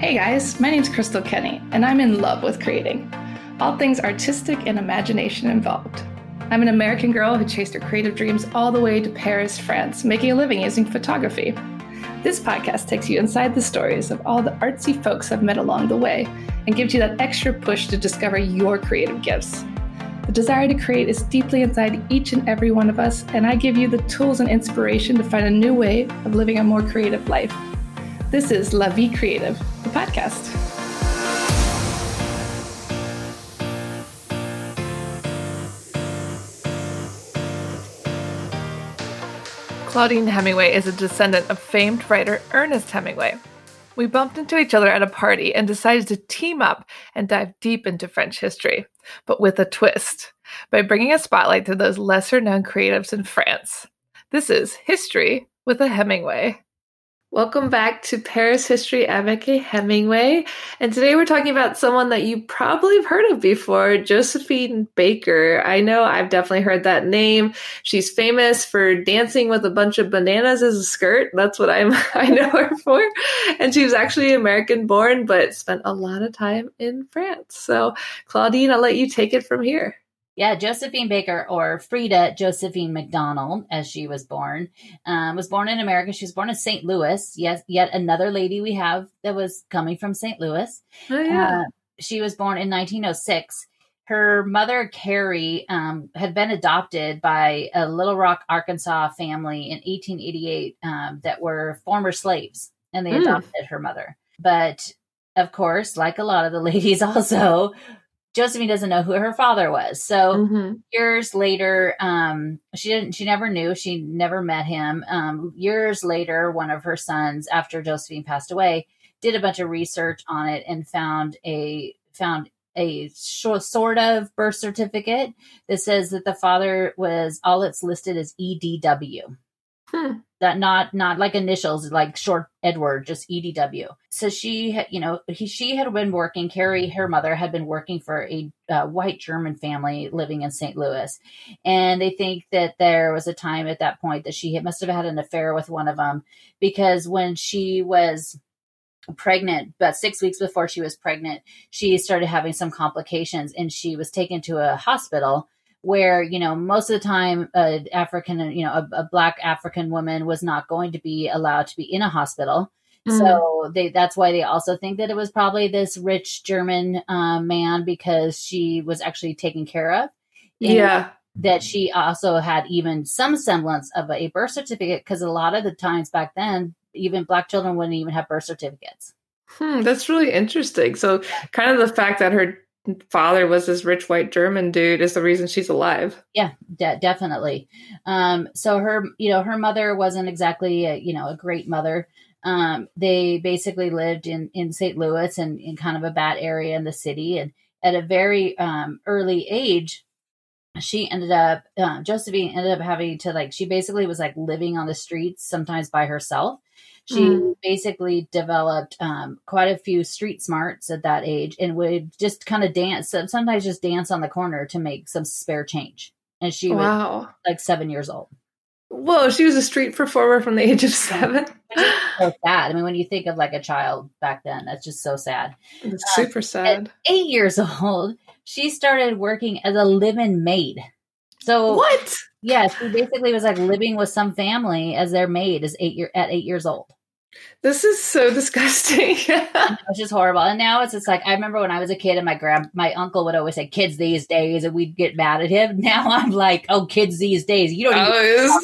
Hey guys, my name's Crystal Kenny, and I'm in love with creating. All things artistic and imagination involved. I'm an American girl who chased her creative dreams all the way to Paris, France, making a living using photography. This podcast takes you inside the stories of all the artsy folks I've met along the way and gives you that extra push to discover your creative gifts. The desire to create is deeply inside each and every one of us, and I give you the tools and inspiration to find a new way of living a more creative life. This is La Vie Creative, the podcast. Claudine Hemingway is a descendant of famed writer Ernest Hemingway. We bumped into each other at a party and decided to team up and dive deep into French history, but with a twist, by bringing a spotlight to those lesser-known creatives in France. This is History with a Hemingway. Welcome back to Paris History avec a Hemingway. And today we're talking about someone that you probably have heard of before, Josephine Baker. I know I've definitely heard that name. She's famous for dancing with a bunch of bananas as a skirt. That's what I know her for. And she was actually American born, but spent a lot of time in France. So Claudine, I'll let you take it from here. Yeah, Josephine Baker, or Frida Josephine McDonald, as she was born in America. She was born in St. Louis. Yes, yet another lady we have that was coming from St. Louis. Oh, yeah. She was born in 1906. Her mother, Carrie, had been adopted by a Little Rock, Arkansas family in 1888 that were former slaves, and they adopted her mother. But, of course, like a lot of the ladies also, Josephine doesn't know who her father was. So years later, she never knew, she never met him. Years later, one of her sons, after Josephine passed away, did a bunch of research on it and found a sort of birth certificate that says that the father was, all it's listed as EDW. That not like initials, like short Edward, just EDW. So she had been working. Carrie, her mother, had been working for a white German family living in St. Louis, and they think that there was a time at that point that she must have had an affair with one of them, because when she was pregnant, about 6 weeks before she was pregnant, she started having some complications, and she was taken to a hospital where, most of the time, a Black African woman was not going to be allowed to be in a hospital. So that's why they also think that it was probably this rich German man, because she was actually taken care of. And that she also had even some semblance of a birth certificate, because a lot of the times back then, even Black children wouldn't even have birth certificates. That's really interesting. So kind of the fact that her father was this rich white German dude is the reason she's alive. Yeah, definitely. So her mother wasn't exactly a great mother. They basically lived in St. Louis and in kind of a bad area in the city. And at a very early age, Josephine ended up having to, she basically was living on the streets, sometimes by herself. She basically developed quite a few street smarts at that age, and would just kind of dance, sometimes just dance on the corner to make some spare change. And she was 7 years old. Whoa, she was a street performer from the age of 7? Which is so sad. I mean, when you think of a child back then, that's just so sad. It's super sad. At 8 years old, she started working as a live-in maid. So what? Yeah, she basically was living with some family as their maid at 8 years old. This is so disgusting. It's just horrible. And now it's just I remember when I was a kid and my uncle would always say kids these days, and we'd get mad at him. Now I'm like, oh, kids these days. You don't even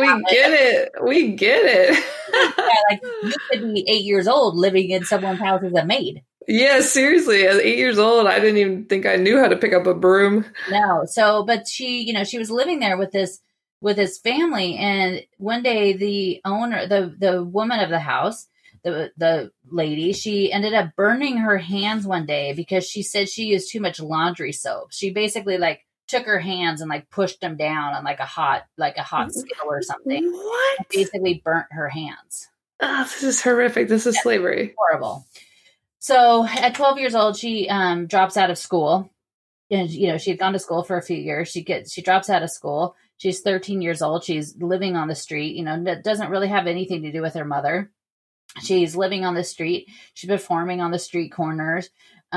we get it. You could be 8 years old living in someone's house as a maid. Yeah, seriously. At 8 years old, I didn't even think I knew how to pick up a broom. No. So, but she was living there with this family. And one day the owner, the woman of the house, the lady, she ended up burning her hands one day because she said she used too much laundry soap. She basically took her hands and pushed them down on a hot skill or something. What? And basically burnt her hands. Oh, this is horrific. This is slavery. Horrible. So at 12 years old, she drops out of school. And, she had gone to school for a few years. She drops out of school. She's 13 years old. She's living on the street, doesn't really have anything to do with her mother. She's living on the street. She's performing on the street corners.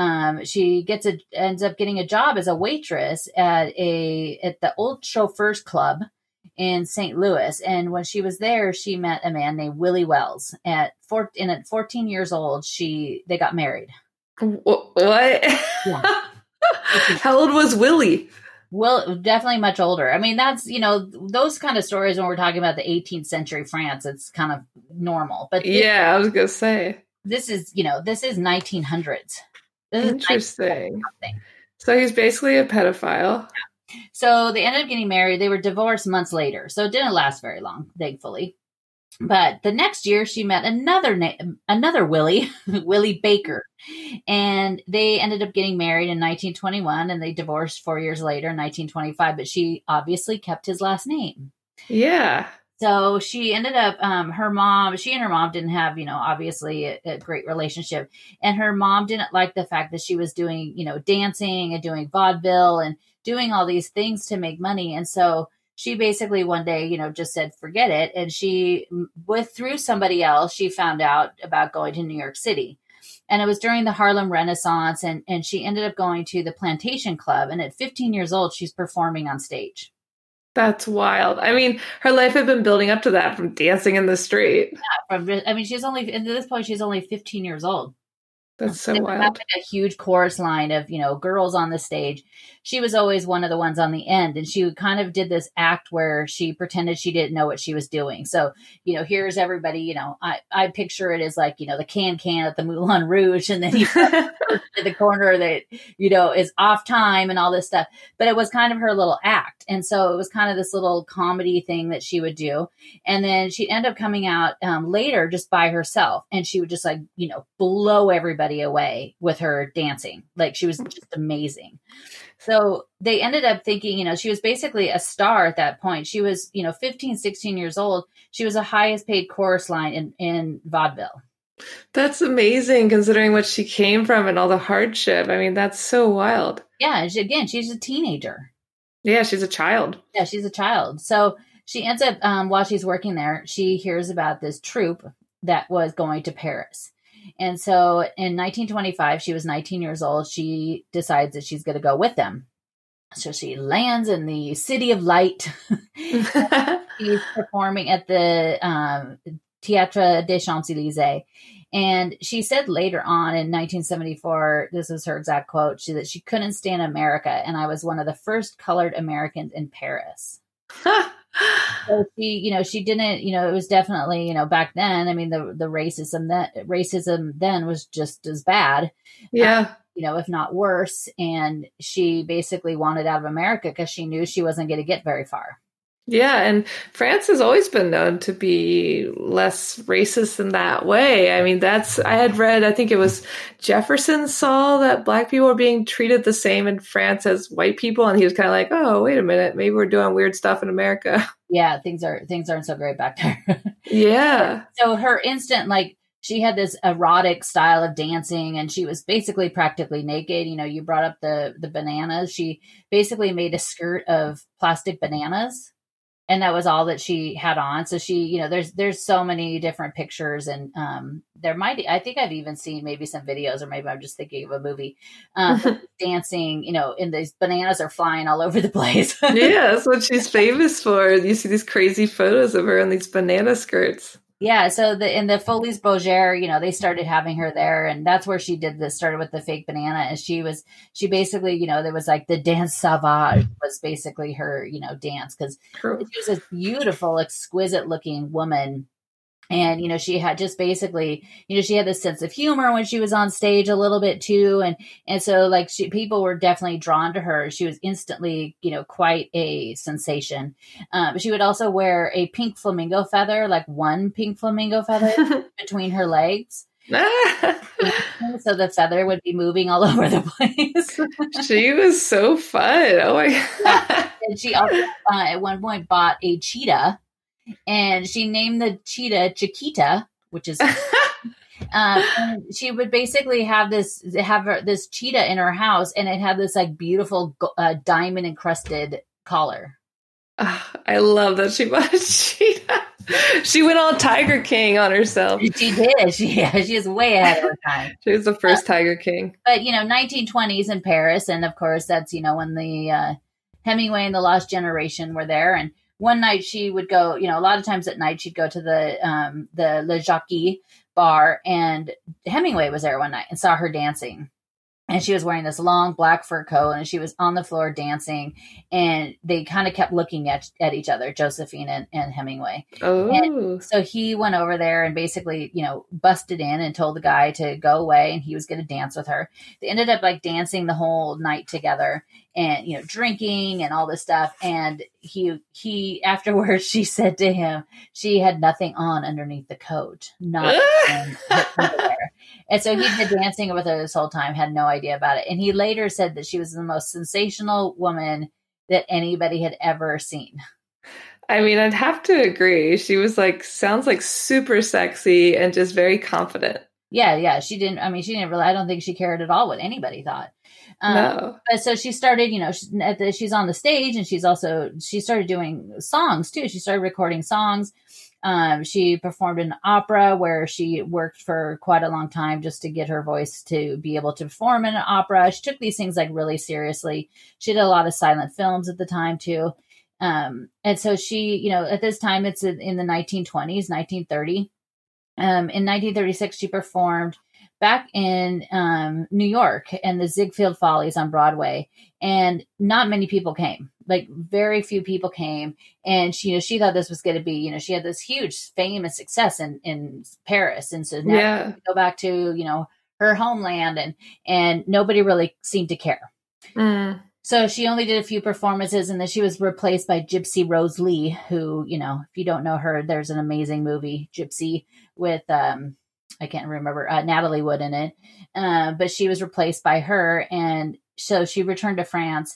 She ends up getting a job as a waitress at the Old Chauffeurs Club in St. Louis. And when she was there, she met a man named Willie Wells. At 14 years old, they got married. What? Yeah. How old was Willie? Well, definitely much older. I mean, that's, those kind of stories when we're talking about the 18th century France, it's kind of normal. But I was going to say. This is 1900s. This Interesting. So he's basically a pedophile. So they ended up getting married. They were divorced months later. So it didn't last very long, thankfully. But the next year she met another Willie, Willie Baker. And they ended up getting married in 1921 and they divorced 4 years later in 1925. But she obviously kept his last name. Yeah. So she ended up, she and her mom didn't have, obviously a great relationship. And her mom didn't like the fact that she was doing, dancing and doing vaudeville and doing all these things to make money. And so she basically one day, just said, forget it. And through somebody else, she found out about going to New York City. And it was during the Harlem Renaissance. And she ended up going to the Plantation Club. And at 15 years old, she's performing on stage. That's wild. I mean, her life had been building up to that from dancing in the street. Yeah, she's only, at this point, she's only 15 years old. That's so wild. Having a huge chorus line of, girls on the stage. She was always one of the ones on the end. And she kind of did this act where she pretended she didn't know what she was doing. So, here's everybody, I picture it as like, the can at the Moulin Rouge. And then you to the corner that, is off time and all this stuff. But it was kind of her little act. And so it was kind of this little comedy thing that she would do. And then she'd end up coming out later just by herself. And she would just like, blow everybody away with her dancing. Like she was just amazing. So they ended up thinking, she was basically a star at that point. She was, 15, 16 years old. She was the highest paid chorus line in vaudeville. That's amazing considering what she came from and all the hardship. I mean, that's so wild. Yeah. She's a teenager. Yeah, she's a child. Yeah, she's a child. So she ends up, while she's working there, she hears about this troupe that was going to Paris. And so in 1925, she was 19 years old. She decides that she's going to go with them. So she lands in the City of Light. She's performing at the Théâtre des Champs-Élysées. And she said later on in 1974, this was her exact quote, that she couldn't stand America. And I was one of the first colored Americans in Paris. So she didn't, it was definitely, back then, I mean, the racism then was just as bad. Yeah. If not worse. And she basically wanted out of America because she knew she wasn't going to get very far. Yeah, and France has always been known to be less racist in that way. I mean, I had read, I think it was Jefferson saw that black people were being treated the same in France as white people. And he was kind of like, oh, wait a minute, maybe we're doing weird stuff in America. Yeah, things aren't so great back there. Yeah. So her instant, she had this erotic style of dancing and she was basically practically naked. You brought up the bananas. She basically made a skirt of plastic bananas. And that was all that she had on. So she, there's so many different pictures and I think I've even seen maybe some videos or maybe I'm just thinking of a movie dancing, and these bananas are flying all over the place. Yeah, that's what she's famous for. You see these crazy photos of her in these banana skirts. Yeah, so in the Folies Bergère, they started having her there, and that's where she started with the fake banana. And she basically, there was like the dance sauvage was basically her, dance because she was a beautiful, exquisite looking woman. And, she had just basically, she had this sense of humor when she was on stage a little bit too. And so people were definitely drawn to her. She was instantly, quite a sensation. But she would also wear a pink flamingo feather, like one pink flamingo feather between her legs. So the feather would be moving all over the place. She was so fun. Oh my God. And she also at one point bought a cheetah. And she named the cheetah Chiquita, which is, and she would basically have this cheetah in her house, and it had this like beautiful diamond encrusted collar. I love that she bought a cheetah. She went all Tiger King on herself. She did. She is way ahead of her time. She was the first Tiger King. But, 1920s in Paris. And of course, that's, when the Hemingway and the Lost Generation were there. And one night she would go, a lot of times at night, she'd go to the Le Jockey bar, and Hemingway was there one night and saw her dancing. And she was wearing this long black fur coat, and she was on the floor dancing, and they kind of kept looking at each other, Josephine and Hemingway. Oh. And so he went over there and basically, busted in and told the guy to go away, and he was going to dance with her. They ended up like dancing the whole night together and, drinking and all this stuff. And he afterwards, she said to him, she had nothing on underneath the coat, not in her underwear. And so he'd been dancing with her this whole time, had no idea about it. And he later said that she was the most sensational woman that anybody had ever seen. I mean, I'd have to agree. She was sounds like super sexy and just very confident. Yeah. She didn't really, I don't think she cared at all what anybody thought. No. But so she started, she's on the stage, and she started doing songs too. She started recording songs. She performed an opera where she worked for quite a long time just to get her voice to be able to perform in an opera. She took these things really seriously. She did a lot of silent films at the time too. And so she, at this time, it's in the 1920s, 1930. In 1936, she performed back in New York and the Ziegfeld Follies on Broadway, and not many people came. Very few people came, and she thought this was going to be, she had this huge fame and success in Paris, and so now she go back to her homeland, and nobody really seemed to care. Mm. So she only did a few performances, and then she was replaced by Gypsy Rose Lee, who, if you don't know her, there's an amazing movie, Gypsy, with I can't remember, Natalie Wood in it. But she was replaced by her. And so she returned to France.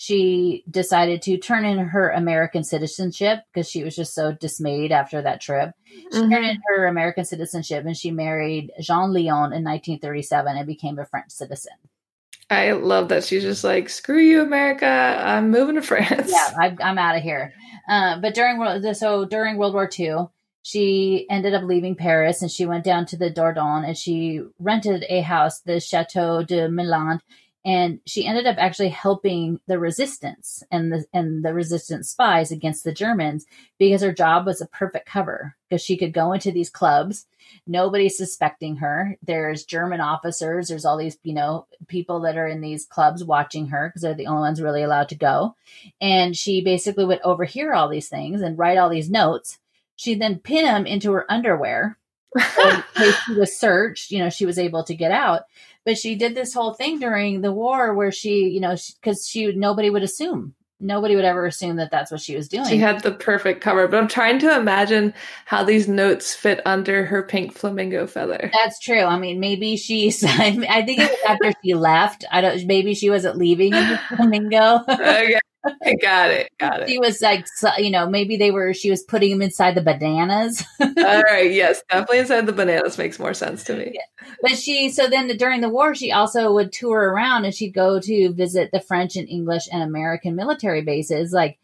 She decided to turn in her American citizenship because she was just so dismayed after that trip. She turned in her American citizenship, and she married Jean Leon in 1937 and became a French citizen. I love that she's just screw you, America. I'm moving to France. Yeah, I'm out of here. But during World War II, she ended up leaving Paris, and she went down to the Dordogne, and she rented a house, the Chateau de Milan, and she ended up actually helping the resistance and the resistance spies against the Germans, because her job was a perfect cover, because she could go into these clubs, nobody's suspecting her. There's German officers, there's all these, people that are in these clubs watching her because they're the only ones really allowed to go. And she basically would overhear all these things and write all these notes. She'd then pin them into her underwear. So in case she was searched, she was able to get out. But she did this whole thing during the war where she, because nobody would ever assume that that's what she was doing. She had the perfect cover, but I'm trying to imagine how these notes fit under her pink flamingo feather. That's true. I mean, maybe I think it was after she left. Maybe she wasn't leaving in the flamingo. Okay. Got it. She was maybe she was putting them inside the bananas. All right. Yes. Definitely inside the bananas makes more sense to me. Yeah. But so then during the war, she also would tour around, and she'd go to visit the French and English and American military bases. The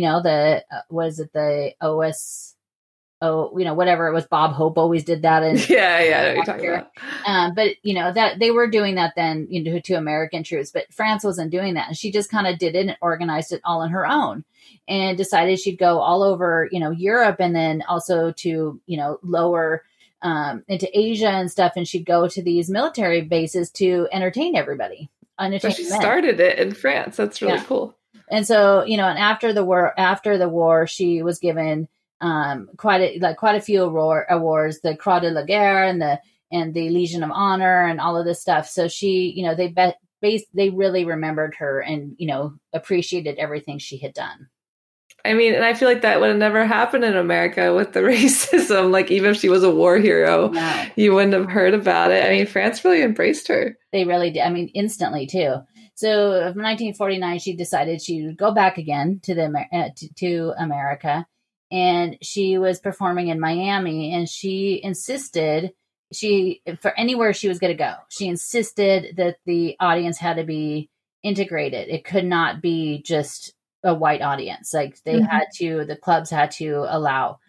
whatever it was, Bob Hope always did that. Yeah, I know what you're talking about. But that they were doing that then, to American troops, but France wasn't doing that. And she just kind of did it and organized it all on her own, and decided she'd go all over, Europe, and then also to, lower into Asia and stuff. And she'd go to these military bases to entertain everybody. So she started it in France. That's really cool. And so, and after the war, she was given quite a few awards, the Croix de la Guerre and the Legion of Honor and all of this stuff. So she, they really remembered her and, appreciated everything she had done. I mean, and I feel like that would have never happened in America with the racism. Even if she was a war hero, you wouldn't have heard about it. I mean, France really embraced her. They really did. I mean, instantly too. So in 1949, she decided she would go back again to to America. And she was performing in Miami, and she insisted for anywhere she was going to go, she insisted that the audience had to be integrated. It could not be just a white audience. The clubs had to allow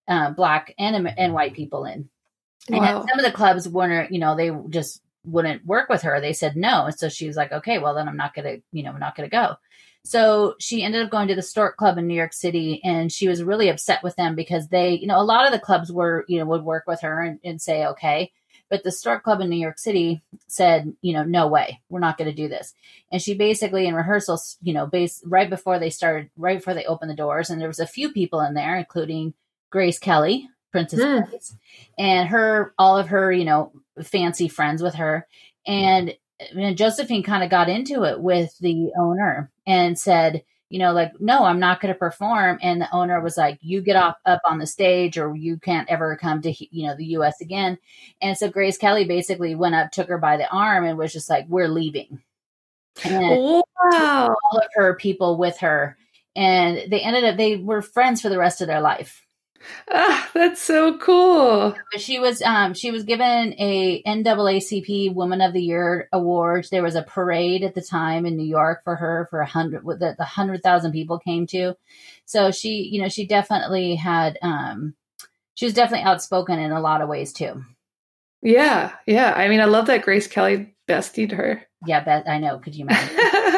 Black and white people in. And Wow. some of the clubs weren't, they just wouldn't work with her. They said no. And so she was like, okay, well then I'm not going to go. So she ended up going to the Stork Club in New York City, and she was really upset with them because they, a lot of the clubs would work with her and say, okay. But the Stork Club in New York City said, no way, we're not going to do this. And she basically in rehearsals, right before they opened the doors, and there was a few people in there, including Grace Kelly, Princess Grace, and all of her, fancy friends with her. And Josephine kind of got into it with the owner and said, no, I'm not going to perform. And the owner was like, you get up on the stage, or you can't ever come to, the US again. And so Grace Kelly basically went up, took her by the arm, and was just like, we're leaving. And Wow. all of her people with her. And they were friends for the rest of their life. That's so cool. But she was given a NAACP Woman of the Year award. There was a parade at the time in New York for her for 100,000 people came to. So she definitely had she was definitely outspoken in a lot of ways too. Yeah. I mean, I love that Grace Kelly bestied her. Yeah, I know. Could you imagine?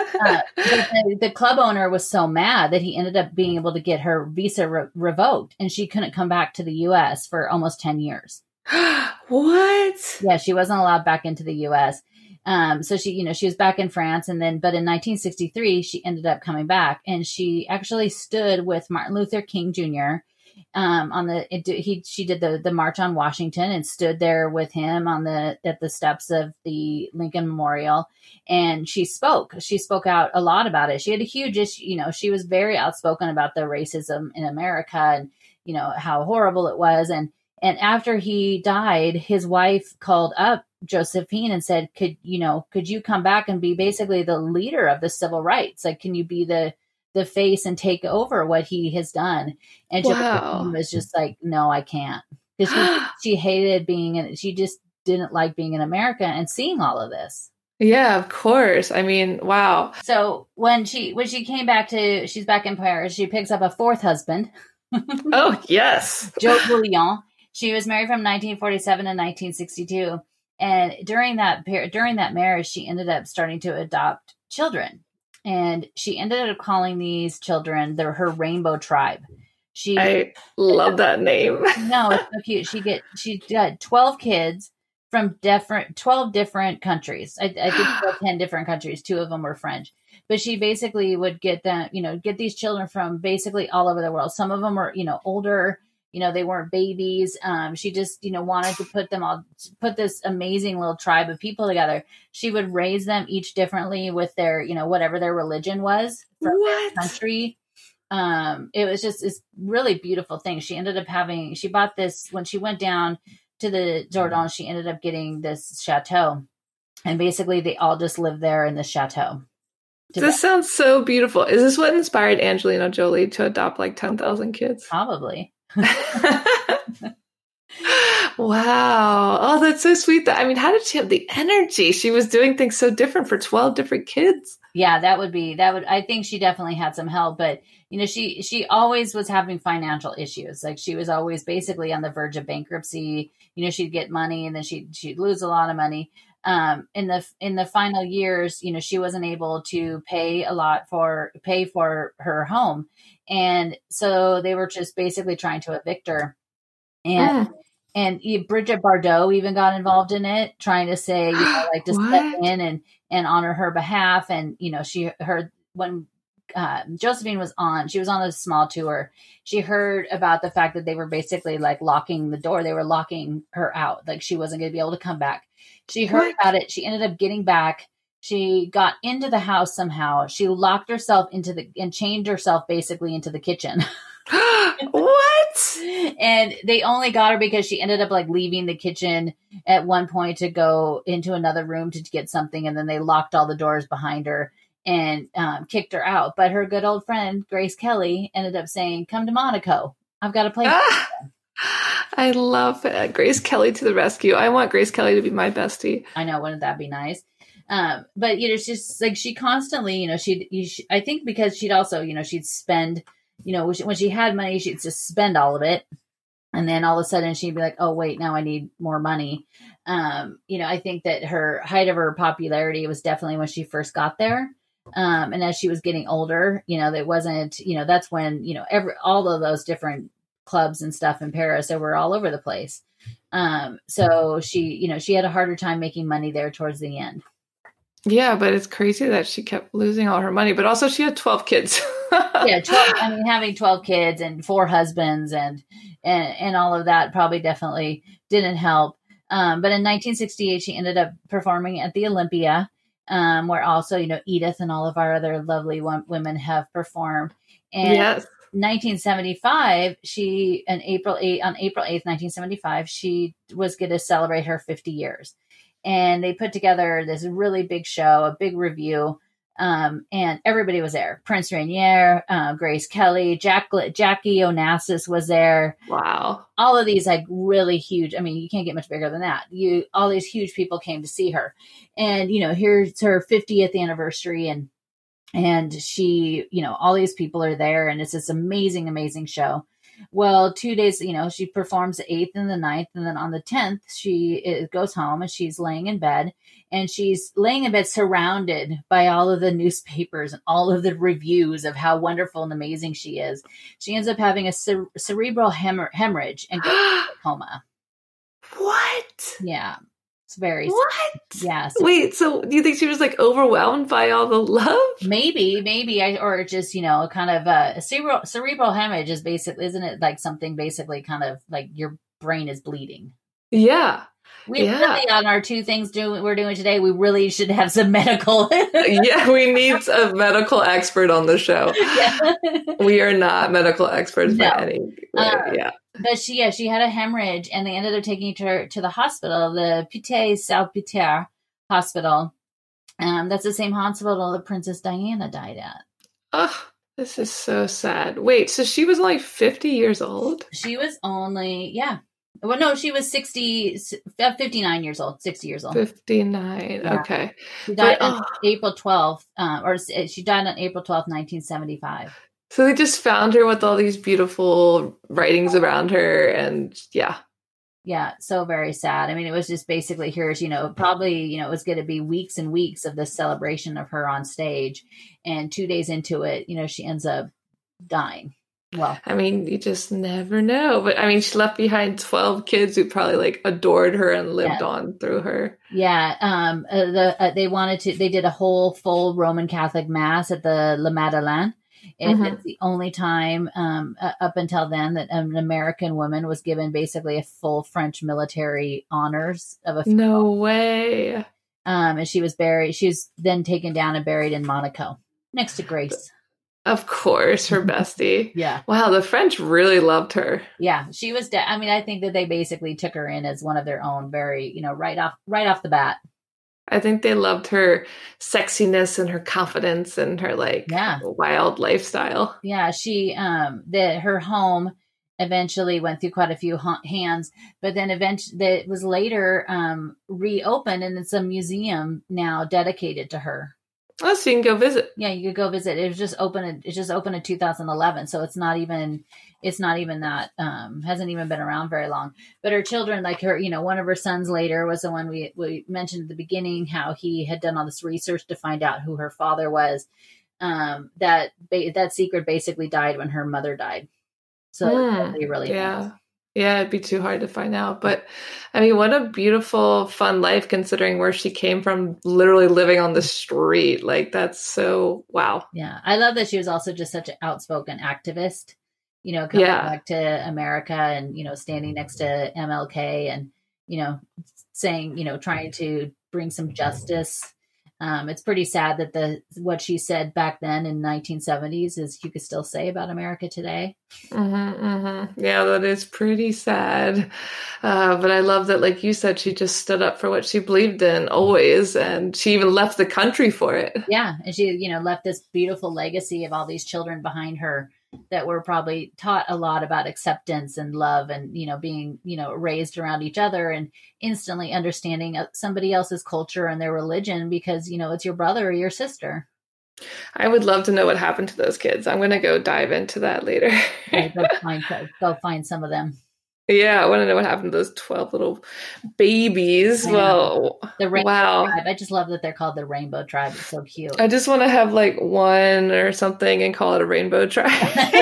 The club owner was so mad that he ended up being able to get her visa revoked, and she couldn't come back to the U.S. for almost 10 years. What? Yeah, she wasn't allowed back into the U.S. So she was back in France, but in 1963 she ended up coming back, and she actually stood with Martin Luther King Jr. She did the March on Washington and stood there with him at the steps of the Lincoln Memorial, and she spoke out a lot about it. She had a huge issue, she was very outspoken about the racism in America and how horrible it was. And after he died, his wife called up Josephine and said, could you come back and be basically the leader of the civil rights? Like, can you be the face and take over what he has done? And Josephine was just like, no, I can't. Because she hated she just didn't like being in America and seeing all of this. Yeah, of course. I mean, wow. So when she came back she's back in Paris, she picks up a fourth husband. Oh, yes. Joe Bouillon. She was married from 1947 to 1962. And during that marriage, she ended up starting to adopt children. And she ended up calling these children her rainbow tribe. I love that name. No, it's so cute. She got 12 kids from 12 different countries. I think 10 different countries. 2 of them were French. But she basically would get these children from basically all over the world. Some of them were, older, they weren't babies. She just, wanted to put this amazing little tribe of people together. She would raise them each differently with their, whatever their religion was from their country. It was just this really beautiful thing. She ended up she bought this when she went down to the Dordogne. She ended up getting this chateau, and basically they all just lived there in the chateau. This sounds so beautiful. Is this what inspired Angelina Jolie to adopt like 10,000 kids? Probably. Wow. Oh, that's so sweet. How did she have the energy? She was doing things so different for 12 different kids. Yeah, I think she definitely had some help, but she always was having financial issues. Like, she was always basically on the verge of bankruptcy. She'd get money and then she'd lose a lot of money. In the final years, she wasn't able to pay for her home. And so they were just basically trying to evict her. And Bridget Bardot even got involved in it, trying to say, to step in and honor her behalf. And, she heard when Josephine was on a small tour, she heard about the fact that they were basically like locking the door. They were locking her out. Like, she wasn't going to be able to come back. She heard about it. She ended up getting back. She got into the house somehow. She locked herself and chained herself basically into the kitchen. What? And they only got her because she ended up like leaving the kitchen at one point to go into another room to get something. And then they locked all the doors behind her and kicked her out. But her good old friend, Grace Kelly, ended up saying, come to Monaco. I've got a place. I love it. Grace Kelly to the rescue. I want Grace Kelly to be my bestie. I know. Wouldn't that be nice? But, it's just like she constantly, I think because she'd also, she'd spend, when she had money, she'd just spend all of it. And then all of a sudden she'd be like, oh, wait, now I need more money. I think that her height of her popularity was definitely when she first got there. And as she was getting older, that wasn't, that's when, all of those different clubs and stuff in Paris, they were all over the place. So she had a harder time making money there towards the end. Yeah, but it's crazy that she kept losing all her money, but also she had 12 kids. Yeah, 12, having 12 kids and 4 husbands and all of that probably definitely didn't help. But in 1968, she ended up performing at the Olympia, where also, Edith and all of our other lovely women have performed. And yes. 1975, on April 8th, 1975, she was going to celebrate her 50 years. And they put together this really big show, a big review. And everybody was there. Prince Rainier, Grace Kelly, Jackie Onassis was there. Wow. All of these like really huge. I mean, you can't get much bigger than that. All these huge people came to see her. And, here's her 50th anniversary and she, all these people are there and it's this amazing, amazing show. Well, 2 days, she performs the 8th and the 9th. And then on the 10th, she goes home and she's laying in bed. And she's laying in bed surrounded by all of the newspapers and all of the reviews of how wonderful and amazing she is. She ends up having a cerebral hemorrhage and goes into a coma. What? Yeah. It's very what? Yes. Wait, so do you think she was like overwhelmed by all the love? Maybe, or just, kind of a cerebral hemorrhage is basically, isn't it like something basically kind of like your brain is bleeding? Yeah. We really, on our 2 things we're doing today, we really should have some medical. Yeah, we need a medical expert on the show. Yeah. We are not medical experts by any way. Yeah. But she had a hemorrhage and they ended up taking her to the hospital, the Pitié-Salpêtrière hospital. That's the same hospital that Princess Diana died at. Oh, this is so sad. Wait, so she was only 50 years old? She was only, yeah. Well, no, she was 59 years old, 60 years old. 59, yeah. Okay. She died on April 12th, she died on April 12th, 1975. So they just found her with all these beautiful writings around her and yeah. Yeah, so very sad. I mean, it was just basically here's, probably, it was going to be weeks and weeks of this celebration of her on stage. And 2 days into it, she ends up dying. Well, I mean, you just never know. But I mean, she left behind 12 kids who probably like adored her and lived on through her. Yeah. They did a whole full Roman Catholic mass at the La Madeleine. It's the only time up until then that an American woman was given basically a full French military honors of a funeral. No way. And she was then taken down and buried in Monaco next to Grace. Of course, her bestie. Yeah. Wow, the French really loved her. Yeah, she was. I think that they basically took her in as one of their own, very, right off the bat. I think they loved her sexiness and her confidence and her wild lifestyle. Yeah, her home eventually went through quite a few hands, but then eventually it was later reopened and it's a museum now dedicated to her. Oh, so you can go visit. Yeah, you could go visit. It was just open. It just opened in 2011, so it's not even that hasn't even been around very long. But her children, like her, one of her sons later was the one we mentioned at the beginning, how he had done all this research to find out who her father was. That secret basically died when her mother died. So it's really yeah. Yeah, it'd be too hard to find out. But I mean, what a beautiful, fun life considering where she came from, literally living on the street. Like, that's so, wow. Yeah. I love that she was also just such an outspoken activist, coming back to America and, standing next to MLK and, saying, trying to bring some justice. It's pretty sad that what she said back then in 1970s is you could still say about America today. Yeah, that is pretty sad. But I love that, like you said, she just stood up for what she believed in always. And she even left the country for it. Yeah. And she, left this beautiful legacy of all these children behind her that were probably taught a lot about acceptance and love and, being, raised around each other and instantly understanding somebody else's culture and their religion because, it's your brother or your sister. I would love to know what happened to those kids. I'm going to go dive into that later. Go find some of them. Yeah, I want to know what happened to those 12 little babies. Well, the Rainbow wow. Tribe. I just love that they're called the Rainbow Tribe. It's so cute. I just want to have like one or something and call it a rainbow tribe.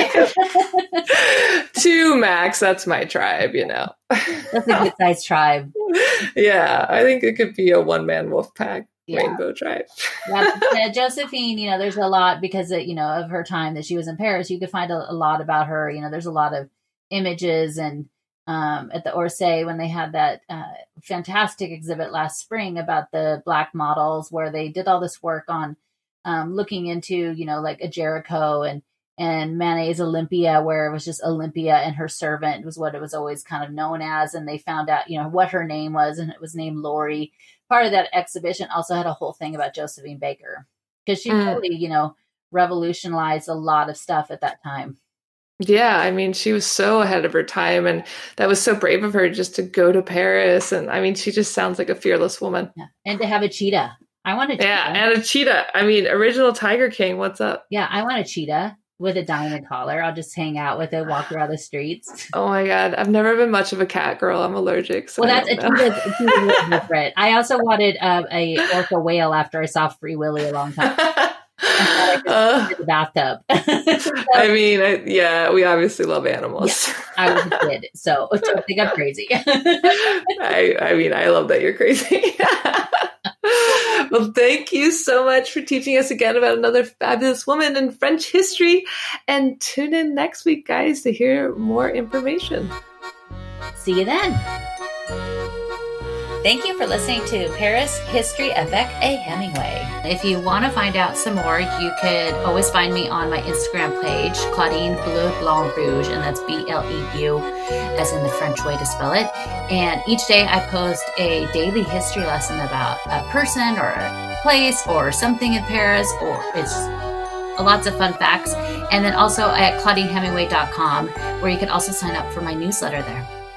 2 max, that's my tribe, you know. That's a good sized tribe. Yeah, I think it could be a one-man wolf pack rainbow tribe. Yeah, Josephine, you know, there's a lot because of, you know, of her time that she was in Paris. You could find a lot about her. You know, there's a lot of images and at the Orsay when they had that fantastic exhibit last spring about the Black models where they did all this work on looking into, you know, like a Jericho and Manet's Olympia, where it was just Olympia and her servant was what it was always kind of known as. And they found out, you know, what her name was, and it was named Lori. Part of that exhibition also had a whole thing about Josephine Baker because she really, you know, revolutionized a lot of stuff at that time. Yeah, I mean, she was so ahead of her time, and that was so brave of her just to go to Paris. And I mean, she just sounds like a fearless woman. Yeah. And to have a cheetah. I want a cheetah. Yeah, and a cheetah. I mean, original Tiger King, what's up? Yeah, I want a cheetah with a diamond collar. I'll just hang out with it, walk around the streets. Oh my God. I've never been much of a cat girl. I'm allergic. So well, that's a cheetah's different. I also wanted a orca whale after I saw Free Willy a long time. In the bathtub. So, I mean, yeah, we obviously love animals. Yeah, I was a kid, so don't think I'm crazy. I mean, I love that you're crazy. Well, thank you so much for teaching us again about another fabulous woman in French history. And tune in next week, guys, to hear more information. See you then. Thank you for listening to Paris History avec a Hemingway. If you want to find out some more, you could always find me on my Instagram page, Claudine Bleu Blanc Rouge, and that's BLEU, as in the French way to spell it. And each day I post a daily history lesson about a person or a place or something in Paris, or it's lots of fun facts. And then also at ClaudineHemingway.com, where you can also sign up for my newsletter there.